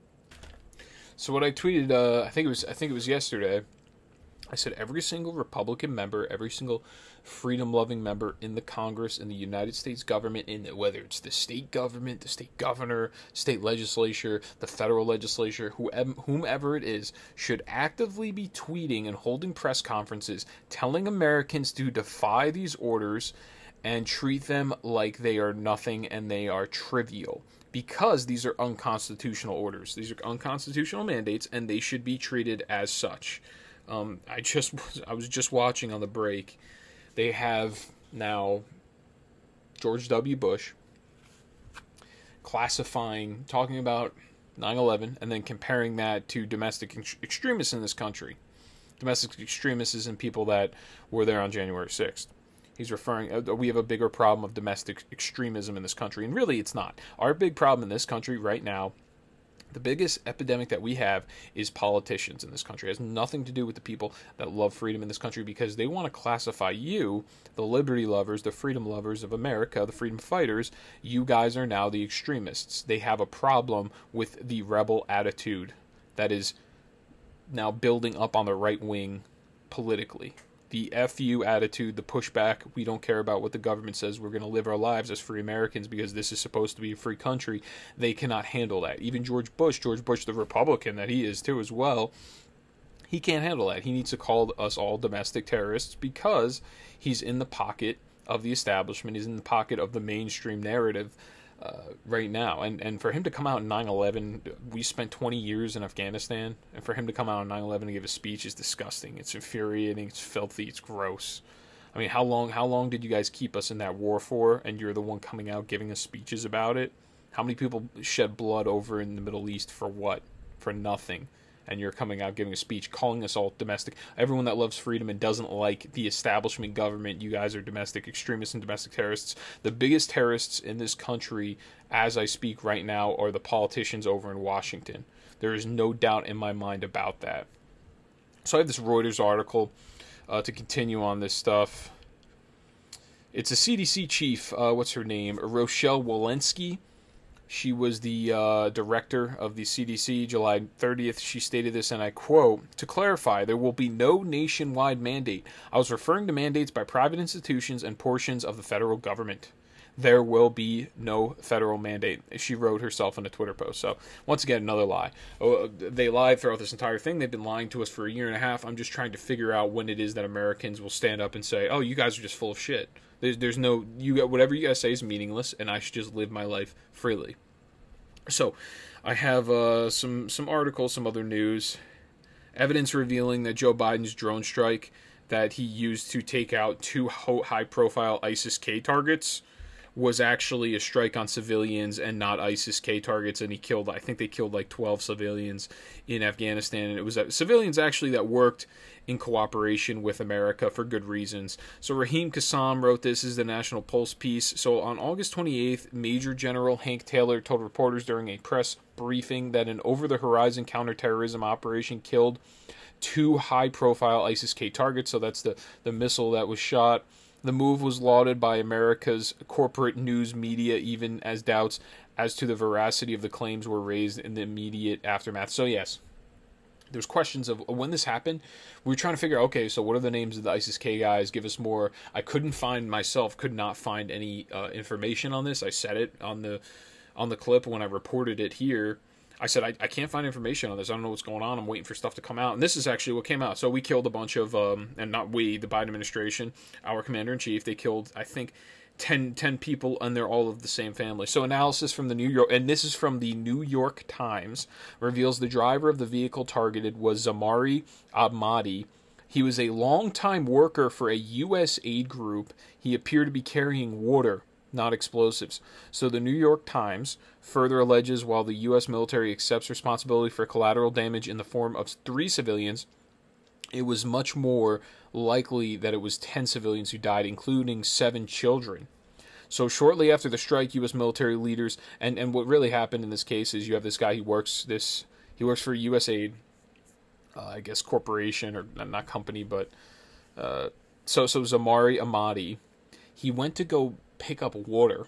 So what I tweeted, uh, I think it was I think it was yesterday. I said every single Republican member, every single freedom-loving member in the Congress, in the United States government, in the, whether it's the state government, the state governor, state legislature, the federal legislature, whoever, whomever it is, should actively be tweeting and holding press conferences telling Americans to defy these orders and treat them like they are nothing and they are trivial. Because these are unconstitutional orders. These are unconstitutional mandates, and they should be treated as such. Um, I just I was just watching on the break. They have now George W. Bush classifying, talking about nine eleven, and then comparing that to domestic ex- extremists in this country. Domestic extremists is in people that were there on January sixth. He's referring, uh, we have a bigger problem of domestic extremism in this country, and really it's not. Our big problem in this country right now, the biggest epidemic that we have is politicians in this country. It has nothing to do with the people that love freedom in this country, because they want to classify you, the liberty lovers, the freedom lovers of America, the freedom fighters. You guys are now the extremists. They have a problem with the rebel attitude that is now building up on the right wing politically. The F U attitude, the pushback, we don't care about what the government says, we're going to live our lives as free Americans because this is supposed to be a free country. They cannot handle that. Even George Bush, George Bush the Republican that he is too as well, he can't handle that. He needs to call us all domestic terrorists because he's in the pocket of the establishment, he's in the pocket of the mainstream narrative uh, right now. And and for him to come out in nine eleven, we spent twenty years in Afghanistan, and for him to come out in nine eleven and give a speech is disgusting. It's infuriating, it's filthy, it's gross. I mean, how long how long did you guys keep us in that war for, and you're the one coming out giving us speeches about it? How many people shed blood over in the Middle East for what? For nothing. And you're coming out giving a speech calling us all domestic. Everyone that loves freedom and doesn't like the establishment government, you guys are domestic extremists and domestic terrorists. The biggest terrorists in this country, as I speak right now, are the politicians over in Washington. There is no doubt in my mind about that. So I have this Reuters article uh, to continue on this stuff. It's a C D C chief, uh, what's her name? Rochelle Walensky. She was the uh, director of the C D C, July thirtieth. She stated this, and I quote, "To clarify, there will be no nationwide mandate. I was referring to mandates by private institutions and portions of the federal government. There will be no federal mandate," she wrote herself in a Twitter post. So, once again, another lie. Oh, they lied throughout this entire thing. They've been lying to us for a year and a half. I'm just trying to figure out when it is that Americans will stand up and say, oh, you guys are just full of shit. There's, there's no, you got whatever you guys say is meaningless, and I should just live my life freely. So, I have uh, some some articles, some other news. Evidence revealing that Joe Biden's drone strike that he used to take out two high-profile ISIS-K targets was actually a strike on civilians and not ISIS-K targets, and he killed, I think they killed like twelve civilians in Afghanistan, and it was uh, civilians actually that worked in cooperation with America for good reasons. So Raheem Kassam wrote this, this is the National Pulse piece. So on August twenty-eighth, Major General Hank Taylor told reporters during a press briefing that an over-the-horizon counterterrorism operation killed two high-profile ISIS-K targets. So that's the, the missile that was shot The move was lauded by America's corporate news media, even as doubts as to the veracity of the claims were raised in the immediate aftermath. So yes, there's questions of when this happened. We were trying to figure out, okay, so what are the names of the ISIS-K guys? Give us more. I couldn't find, myself, could not find any uh, information on this. I said it on the on the clip when I reported it here. I said, I, I can't find information on this. I don't know what's going on. I'm waiting for stuff to come out. And this is actually what came out. So we killed a bunch of, um, and not we, the Biden administration, our commander-in-chief. They killed, I think, ten, ten people, and they're all of the same family. So analysis from the New York, and this is from the New York Times, reveals the driver of the vehicle targeted was Zamari Ahmadi. He was a longtime worker for a U S aid group. He appeared to be carrying water, not explosives. So the New York Times further alleges while the U S military accepts responsibility for collateral damage in the form of three civilians, it was much more likely that it was ten civilians who died, including seven children. So shortly after the strike, U S military leaders, and, and what really happened in this case is you have this guy who works this, he works for U S aid, uh, I guess corporation, or not company, but, uh, so, so Zamari Ahmadi, he went to go pick up water.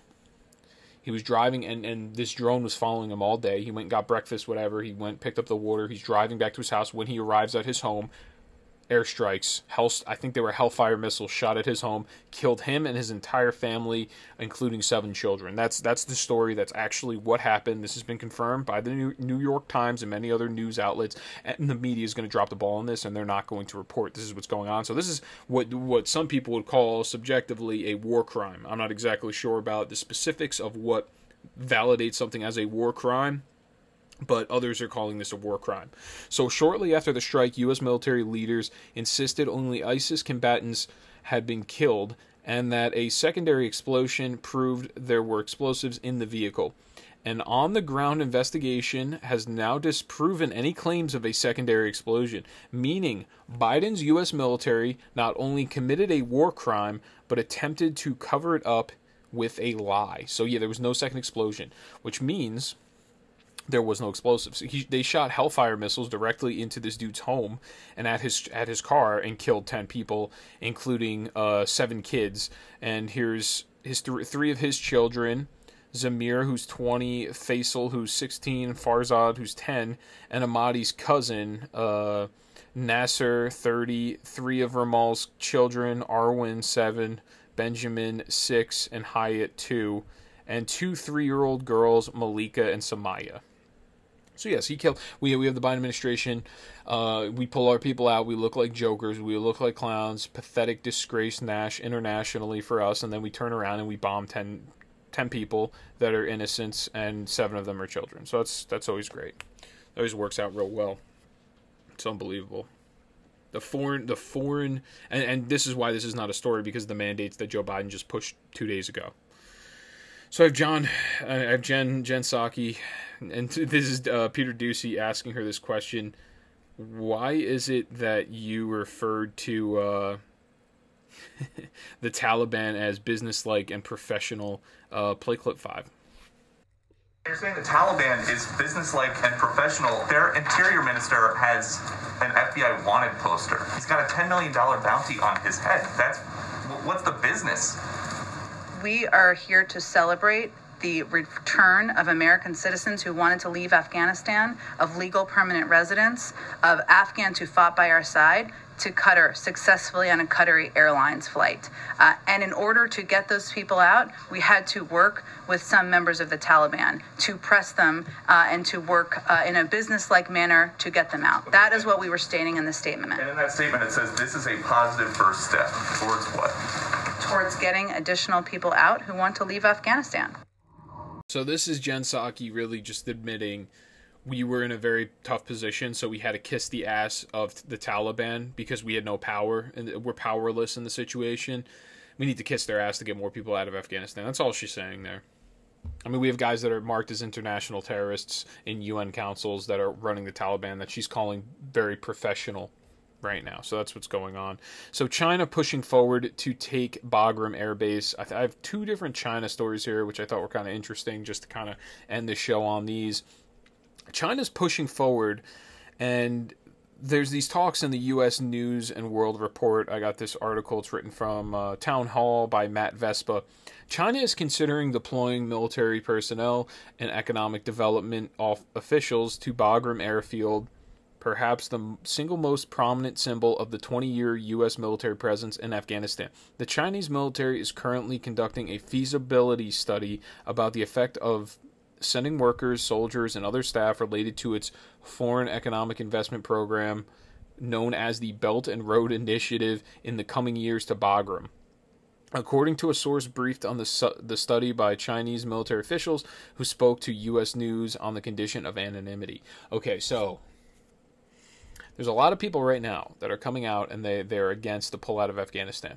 He was driving, and, and this drone was following him all day. He went and got breakfast, whatever. He went, picked up the water. He's driving back to his house. When he arrives at his home, airstrikes, hell, I think they were Hellfire missiles, shot at his home, killed him and his entire family, including seven children. That's that's the story. That's actually what happened. This has been confirmed by the New York Times and many other news outlets, and the media is going to drop the ball on this, and they're not going to report this is what's going on. So this is what what some people would call subjectively a war crime. I'm not exactly sure about the specifics of what validates something as a war crime, but others are calling this a war crime. So shortly after the strike, U S military leaders insisted only ISIS combatants had been killed and that a secondary explosion proved there were explosives in the vehicle. An on-the-ground investigation has now disproven any claims of a secondary explosion, meaning Biden's U S military not only committed a war crime, but attempted to cover it up with a lie. So yeah, there was no second explosion, which means there was no explosives. He, they shot Hellfire missiles directly into this dude's home and at his at his car and killed ten people, including uh, seven kids. And here's his th- three of his children: Zamir, who's twenty, Faisal, who's sixteen, Farzad, who's ten, and Ahmadi's cousin, uh, Nasser, thirty. Three of Ramal's children: Arwen, seven, Benjamin, six, and Hyatt, two, and two three-year-old girls, Malika and Samaya. So yes, he killed. We we have the Biden administration. Uh, we pull our people out. We look like jokers. We look like clowns. Pathetic disgrace, Nash internationally for us. And then we turn around and we bomb ten, ten people that are innocents, and seven of them are children. So that's that's always great. That always works out real well. It's unbelievable. The foreign, the foreign, and, and this is why this is not a story, because of the mandates that Joe Biden just pushed two days ago. So I have John, I have Jen, Jen Psaki, and this is uh, Peter Doocy asking her this question. Why is it that you referred to uh, the Taliban as businesslike and professional? Uh, play clip five. You're saying the Taliban is businesslike and professional. Their interior minister has an F B I wanted poster. He's got a ten million dollars bounty on his head. That's what's the business? We are here to celebrate the return of American citizens who wanted to leave Afghanistan, of legal permanent residents, of Afghans who fought by our side, to Qatar, successfully on a Qatari Airlines flight. Uh, and in order to get those people out, we had to work with some members of the Taliban to press them uh, and to work uh, in a business-like manner to get them out. That is what we were stating in the statement. And in that statement, it says this is a positive first step. Towards what? Towards getting additional people out who want to leave Afghanistan. So this is Jen Psaki really just admitting we were in a very tough position, so we had to kiss the ass of the Taliban because we had no power and we're powerless in the situation. We need to kiss their ass to get more people out of Afghanistan. That's all she's saying there. I mean, we have guys that are marked as international terrorists in U N councils that are running the Taliban that she's calling very professional right now. So that's what's going on. So China pushing forward to take Bagram Air Base. I, th- I have two different China stories here, which I thought were kind of interesting just to kind of end the show on these. China's pushing forward, and there's these talks in the U S News and World Report. I got this article. It's written from uh, Town Hall by Matt Vespa. China is considering deploying military personnel and economic development officials to Bagram Airfield, perhaps the single most prominent symbol of the twenty-year U S military presence in Afghanistan. The Chinese military is currently conducting a feasibility study about the effect of sending workers, soldiers, and other staff related to its foreign economic investment program known as the Belt and Road Initiative in the coming years to Bagram. According to a source briefed on the su- the study by Chinese military officials who spoke to U S News on the condition of anonymity. Okay, so there's a lot of people right now that are coming out and they, they're against the pull out of Afghanistan.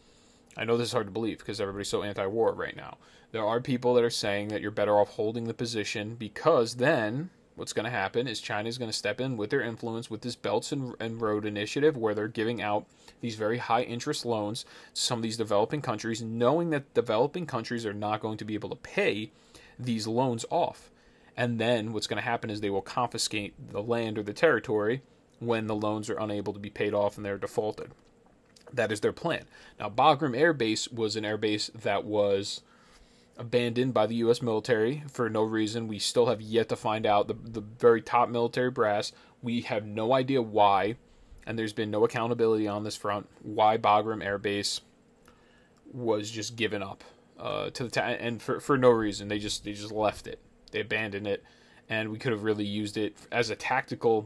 I know this is hard to believe because everybody's so anti-war right now. There are people that are saying that you're better off holding the position because then what's going to happen is China is going to step in with their influence with this Belts and, and Road Initiative where they're giving out these very high interest loans to some of these developing countries, knowing that developing countries are not going to be able to pay these loans off. And then what's going to happen is they will confiscate the land or the territory when the loans are unable to be paid off and they're defaulted. That is their plan. Now, Bagram Air Base was an air base that was abandoned by the U S military for no reason. We still have yet to find out, the, the very top military brass. We have no idea why, and there's been no accountability on this front, why Bagram Air Base was just given up uh, to the ta- and for, for no reason. They just they just left it. They abandoned it, and we could have really used it as a tactical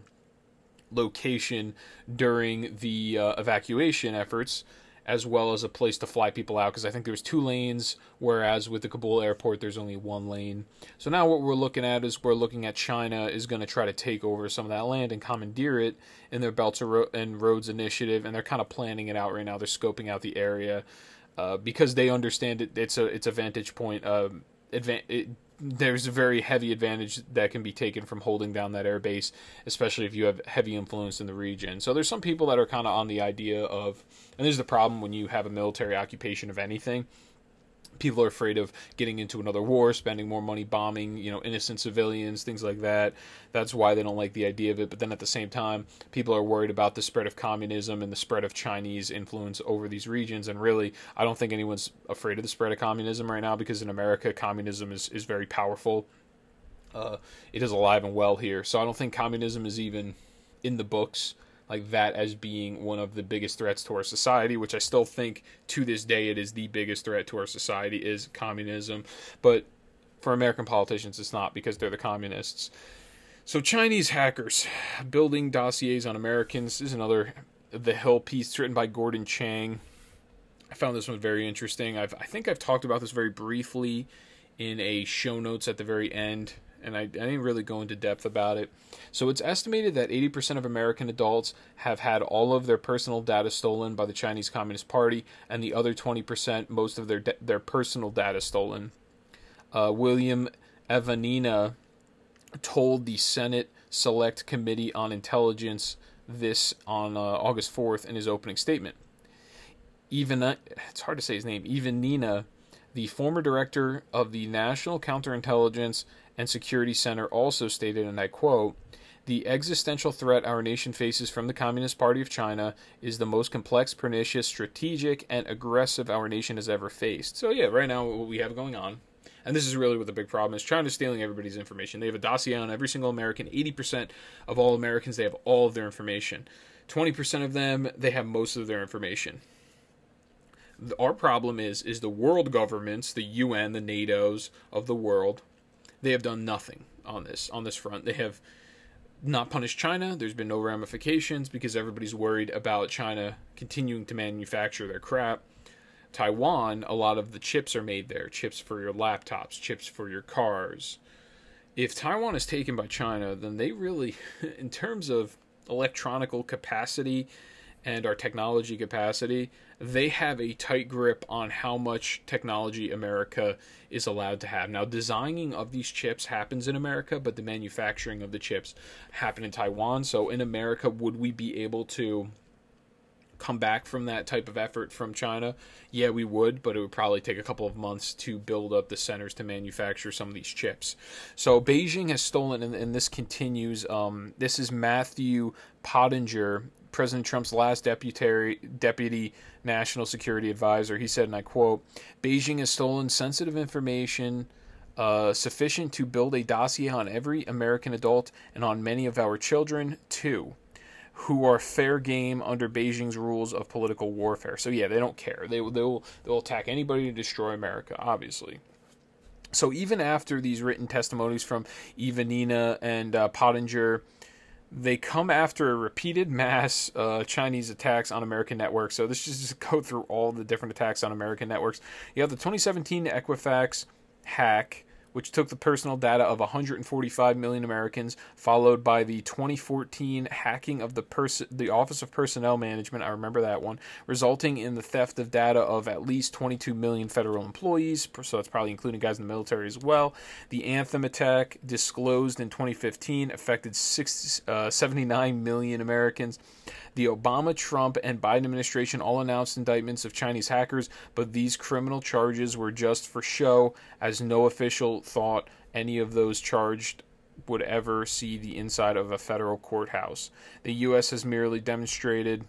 location during the uh, evacuation efforts, as well as a place to fly people out, because I think there was two lanes, whereas with the Kabul airport there's only one lane. So now what we're looking at is we're looking at China is going to try to take over some of that land and commandeer it in their Belts and Roads Initiative, and they're kind of planning it out right now. They're scoping out the area uh, because they understand it. It's a it's a vantage point. Uh, advan- it, There's a very heavy advantage that can be taken from holding down that air base, especially if you have heavy influence in the region. So there's some people that are kind of on the idea of, and this is the problem when you have a military occupation of anything, people are afraid of getting into another war, spending more money bombing, you know, innocent civilians, things like that. That's why they don't like the idea of it. But then at the same time, people are worried about the spread of communism and the spread of Chinese influence over these regions. And really, I don't think anyone's afraid of the spread of communism right now, because in America, communism is, is very powerful. Uh, it is alive and well here. So I don't think communism is even in the books like that as being one of the biggest threats to our society, which I still think to this day it is the biggest threat to our society is communism. But for American politicians, it's not, because they're the communists. So Chinese hackers building dossiers on Americans is another The Hill piece written by Gordon Chang. I found this one very interesting. I've, I think I've talked about this very briefly in a show notes at the very end, and I, I didn't really go into depth about it. So it's estimated that eighty percent of American adults have had all of their personal data stolen by the Chinese Communist Party, and the other twenty percent, most of their de- their personal data stolen. Uh, William Evanina told the Senate Select Committee on Intelligence this on uh, August fourth in his opening statement. Even it's hard to say his name. Evanina, the former director of the National Counterintelligence and Security Center, also stated, and I quote, "The existential threat our nation faces from the Communist Party of China is the most complex, pernicious, strategic, and aggressive our nation has ever faced." So yeah, right now what we have going on, and this is really what the big problem is, China's stealing everybody's information. They have a dossier on every single American. eighty percent of all Americans, they have all of their information. twenty percent of them, they have most of their information. Our problem is, is the world governments, the U N, the NATOs of the world, they have done nothing on this, on this front. They have not punished China. There's been no ramifications because everybody's worried about China continuing to manufacture their crap. Taiwan, a lot of the chips are made there. Chips for your laptops, chips for your cars. If Taiwan is taken by China, then they really, in terms of electronical capacity and our technology capacity, they have a tight grip on how much technology America is allowed to have. Now, designing of these chips happens in America, but the manufacturing of the chips happen in Taiwan. So in America, would we be able to come back from that type of effort from China? Yeah, we would, but it would probably take a couple of months to build up the centers to manufacture some of these chips. So Beijing has stolen, and, and this continues. Um, this is Matthew Pottinger, President Trump's last deputy, deputy national security advisor. He said, and I quote, "Beijing has stolen sensitive information uh, sufficient to build a dossier on every American adult and on many of our children, too, who are fair game under Beijing's rules of political warfare." So yeah, they don't care. They they'll they'll attack anybody to destroy America, obviously. So even after these written testimonies from Ivanina and uh, Pottinger, they come after repeated mass uh, Chinese attacks on American networks. So this is just go through all the different attacks on American networks. You have the twenty seventeen Equifax hack, which took the personal data of one hundred forty-five million Americans, followed by the twenty fourteen hacking of the pers- the Office of Personnel Management, I remember that one, resulting in the theft of data of at least twenty-two million federal employees, so that's probably including guys in the military as well. The Anthem attack, disclosed in twenty fifteen, affected six, uh, seventy-nine million Americans. The Obama, Trump, and Biden administration all announced indictments of Chinese hackers, but these criminal charges were just for show, as no official thought any of those charged would ever see the inside of a federal courthouse. The U S has merely demonstrated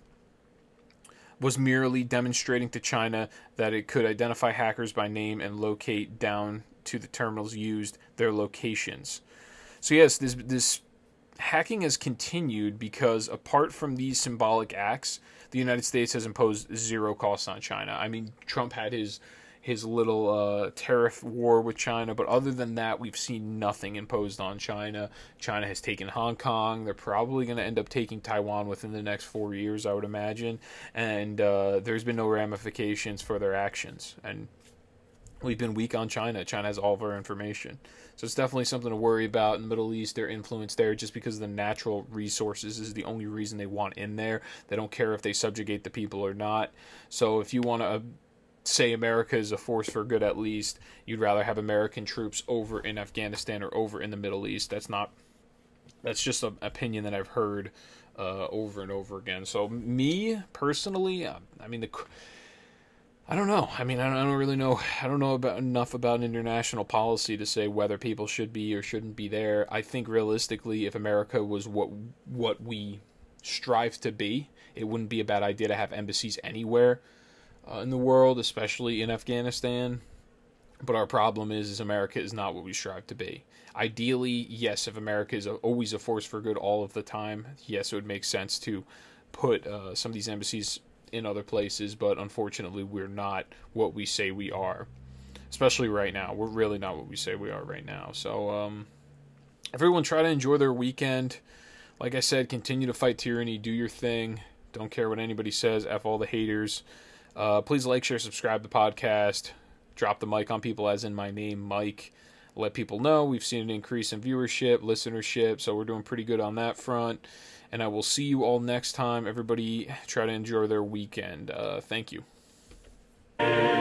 was merely demonstrating to China that it could identify hackers by name and locate down to the terminals used their locations. So yes, this this hacking has continued because apart from these symbolic acts, the United States has imposed zero costs on China. I mean, Trump had his his little uh, tariff war with China, but other than that, we've seen nothing imposed on China. China has taken Hong Kong. They're probably going to end up taking Taiwan within the next four years, I would imagine. And uh, there's been no ramifications for their actions. And we've been weak on China. China has all of our information. So it's definitely something to worry about in the Middle East. Their influence there, just because of the natural resources, is the only reason they want in there. They don't care if they subjugate the people or not. So if you want to uh, say America is a force for good, at least, you'd rather have American troops over in Afghanistan or over in the Middle East. That's not, that's just an opinion that I've heard uh, over and over again. So me, personally, uh, I mean, the... I don't know. I mean, I don't, I don't really know. I don't know about enough about international policy to say whether people should be or shouldn't be there. I think realistically, if America was what what we strive to be, it wouldn't be a bad idea to have embassies anywhere uh, in the world, especially in Afghanistan. But our problem is, is America is not what we strive to be. Ideally, yes, if America is a, always a force for good all of the time, yes, it would make sense to put uh, some of these embassies in other places, but unfortunately we're not what we say we are, especially right now. We're really not what we say we are right now. So um everyone try to enjoy their weekend. Like I said, continue to fight tyranny, do your thing, don't care what anybody says, F all the haters. Uh please like, share, subscribe to the podcast, drop the mic on people, as in my name, Mike. Let people know we've seen an increase in viewership, listenership, so we're doing pretty good on that front. And I will see you all next time. Everybody try to enjoy their weekend. Uh, thank you.